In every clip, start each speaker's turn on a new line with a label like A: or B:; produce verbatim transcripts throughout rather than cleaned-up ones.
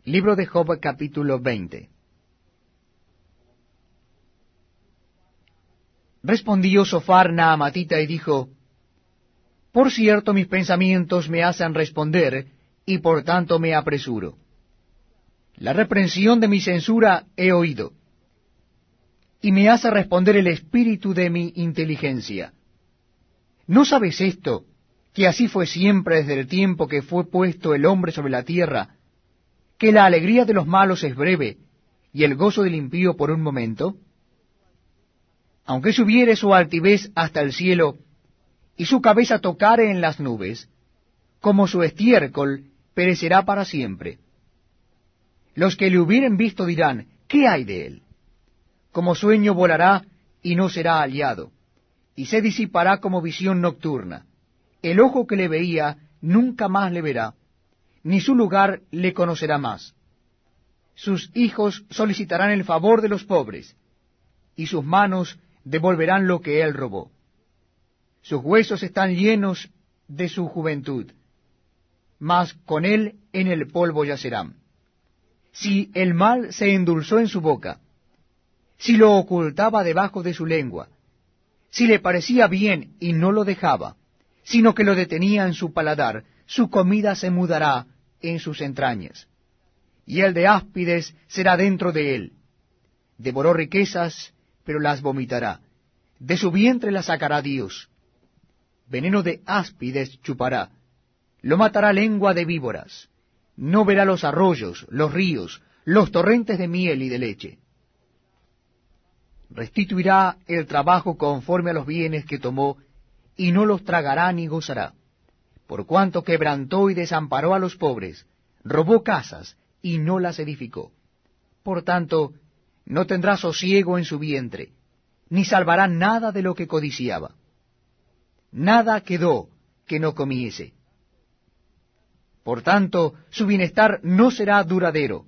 A: Libro de Job, capítulo veinte. Respondió Sofar Naamatita y dijo, Por cierto mis pensamientos me hacen responder, y por tanto me apresuro. La reprensión de mi censura he oído, y me hace responder el espíritu de mi inteligencia. ¿No sabes esto, que así fue siempre desde el tiempo que fue puesto el hombre sobre la tierra, que la alegría de los malos es breve, y el gozo del impío por un momento? Aunque subiere su altivez hasta el cielo, y su cabeza tocare en las nubes, como su estiércol perecerá para siempre. Los que le hubieren visto dirán, ¿qué hay de él? Como sueño volará, y no será hallado, y se disipará como visión nocturna. El ojo que le veía nunca más le verá, ni su lugar le conocerá más. Sus hijos solicitarán el favor de los pobres, y sus manos devolverán lo que él robó. Sus huesos están llenos de su juventud, mas con él en el polvo yacerán. Si el mal se endulzó en su boca, si lo ocultaba debajo de su lengua, si le parecía bien y no lo dejaba, sino que lo detenía en su paladar, su comida se mudará en sus entrañas, y el de áspides será dentro de él. Devoró riquezas, pero las vomitará, de su vientre las sacará Dios. Veneno de áspides chupará, lo matará lengua de víboras, no verá los arroyos, los ríos, los torrentes de miel y de leche. Restituirá el trabajo conforme a los bienes que tomó, y no los tragará ni gozará, por cuanto quebrantó y desamparó a los pobres, robó casas y no las edificó. Por tanto, no tendrá sosiego en su vientre, ni salvará nada de lo que codiciaba. Nada quedó que no comiese. Por tanto, su bienestar no será duradero.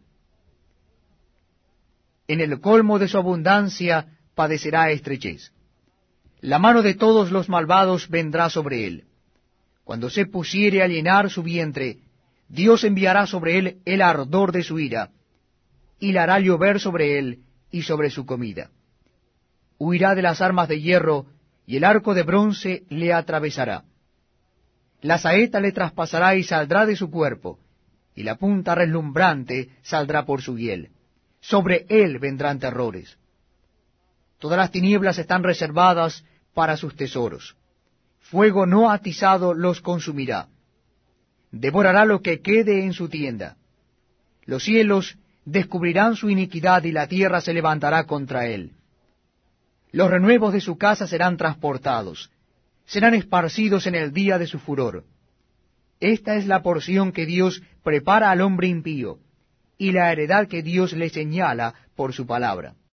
A: En el colmo de su abundancia padecerá estrechez. La mano de todos los malvados vendrá sobre él. Cuando se pusiere a llenar su vientre, Dios enviará sobre él el ardor de su ira, y la hará llover sobre él y sobre su comida. Huirá de las armas de hierro, y el arco de bronce le atravesará. La saeta le traspasará y saldrá de su cuerpo, y la punta reslumbrante saldrá por su hiel. Sobre él vendrán terrores. Todas las tinieblas están reservadas para sus tesoros. Fuego no atizado los consumirá. Devorará lo que quede en su tienda. Los cielos descubrirán su iniquidad y la tierra se levantará contra él. Los renuevos de su casa serán transportados, serán esparcidos en el día de su furor. Esta es la porción que Dios prepara al hombre impío, y la heredad que Dios le señala por su palabra.